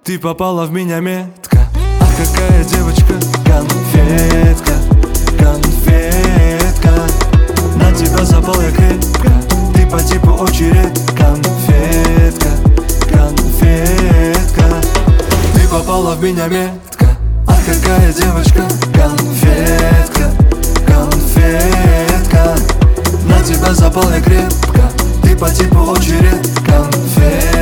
Ты попала в меня метко. А какая девочка? Конфетка, конфетка. На тебя запал я крепко. Ты по типу очередь. Конфетка, конфетка. Ты попала в меня метко. А какая девочка? Конфетка, конфетка. На тебя запал я крепко. Ты по типу очередь. Конфетка.